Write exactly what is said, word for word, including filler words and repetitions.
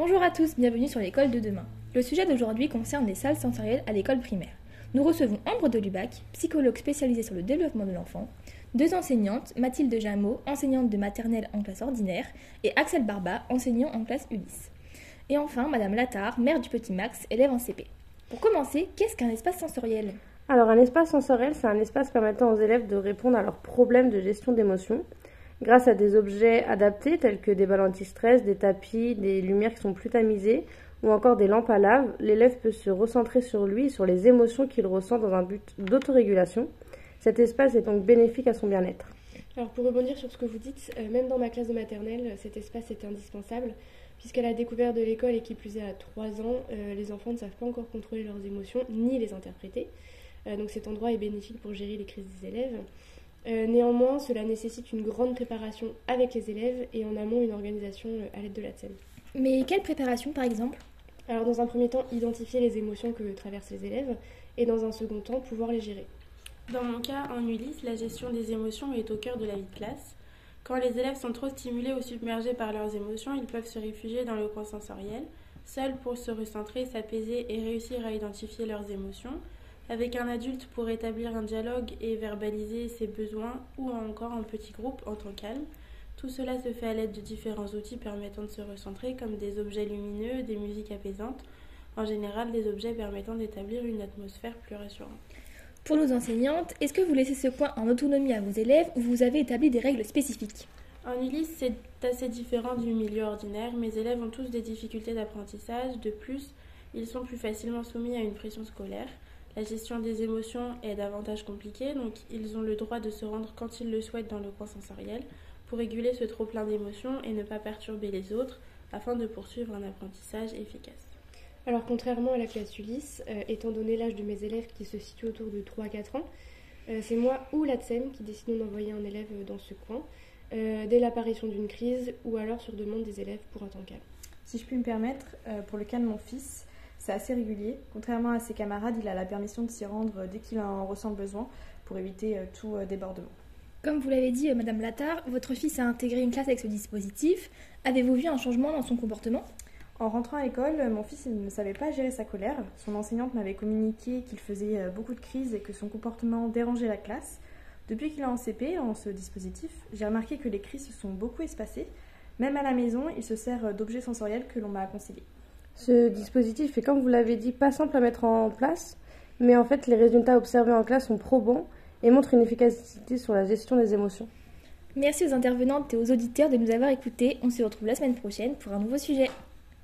Bonjour à tous, bienvenue sur l'école de demain. Le sujet d'aujourd'hui concerne les salles sensorielles à l'école primaire. Nous recevons Ambre de Lubac, psychologue spécialisée sur le développement de l'enfant, deux enseignantes, Mathilde Jameau, enseignante de maternelle en classe ordinaire, et Axel Barba, enseignant en classe Ulysse. Et enfin, Madame Lattard, mère du petit Max, élève en C P. Pour commencer, qu'est-ce qu'un espace sensoriel ? Alors, un espace sensoriel, c'est un espace permettant aux élèves de répondre à leurs problèmes de gestion d'émotions grâce à des objets adaptés tels que des balles anti-stress, des tapis, des lumières qui sont plus tamisées ou encore des lampes à lave. L'élève peut se recentrer sur lui et sur les émotions qu'il ressent dans un but d'autorégulation. Cet espace est donc bénéfique à son bien-être. Alors pour rebondir sur ce que vous dites, euh, même dans ma classe de maternelle, cet espace est indispensable puisqu'à la découverte de l'école et qui plus est à trois ans, euh, les enfants ne savent pas encore contrôler leurs émotions ni les interpréter. Euh, donc cet endroit est bénéfique pour gérer les crises des élèves. Euh, néanmoins, cela nécessite une grande préparation avec les élèves et en amont une organisation euh, à l'aide de la T S E M. Mais quelle préparation par exemple ? Alors dans un premier temps, identifier les émotions que traversent les élèves et dans un second temps, pouvoir les gérer. Dans mon cas, en Ulysse, la gestion des émotions est au cœur de la vie de classe. Quand les élèves sont trop stimulés ou submergés par leurs émotions, ils peuvent se réfugier dans le coin sensoriel, seuls pour se recentrer, s'apaiser et réussir à identifier leurs émotions, avec un adulte pour établir un dialogue et verbaliser ses besoins, ou encore un petit groupe en temps calme. Tout cela se fait à l'aide de différents outils permettant de se recentrer, comme des objets lumineux, des musiques apaisantes, en général des objets permettant d'établir une atmosphère plus rassurante. Pour nos enseignantes, est-ce que vous laissez ce coin en autonomie à vos élèves ou vous avez établi des règles spécifiques ? En Ulysse, c'est assez différent du milieu ordinaire. Mes élèves ont tous des difficultés d'apprentissage. De plus, ils sont plus facilement soumis à une pression scolaire. La gestion des émotions est davantage compliquée, donc ils ont le droit de se rendre quand ils le souhaitent dans le coin sensoriel pour réguler ce trop-plein d'émotions et ne pas perturber les autres afin de poursuivre un apprentissage efficace. Alors contrairement à la classe Ulysse, euh, étant donné l'âge de mes élèves qui se situe autour de trois à quatre ans, euh, c'est moi ou la T S E M qui décidons d'envoyer un élève dans ce coin euh, dès l'apparition d'une crise ou alors sur demande des élèves pour un temps calme. Si je puis me permettre, euh, pour le cas de mon fils, c'est assez régulier. Contrairement à ses camarades, il a la permission de s'y rendre dès qu'il en ressent le besoin pour éviter euh, tout euh, débordement. Comme vous l'avez dit, Madame Lattard, votre fils a intégré une classe avec ce dispositif. Avez-vous vu un changement dans son comportement ? En rentrant à l'école, mon fils il ne savait pas gérer sa colère. Son enseignante m'avait communiqué qu'il faisait beaucoup de crises et que son comportement dérangeait la classe. Depuis qu'il est en C P, en ce dispositif, j'ai remarqué que les crises se sont beaucoup espacées. Même à la maison, il se sert d'objets sensoriels que l'on m'a conseillés. Ce dispositif est, comme vous l'avez dit, pas simple à mettre en place, mais en fait, les résultats observés en classe sont probants et montrent une efficacité sur la gestion des émotions. Merci aux intervenantes et aux auditeurs de nous avoir écoutés. On se retrouve la semaine prochaine pour un nouveau sujet.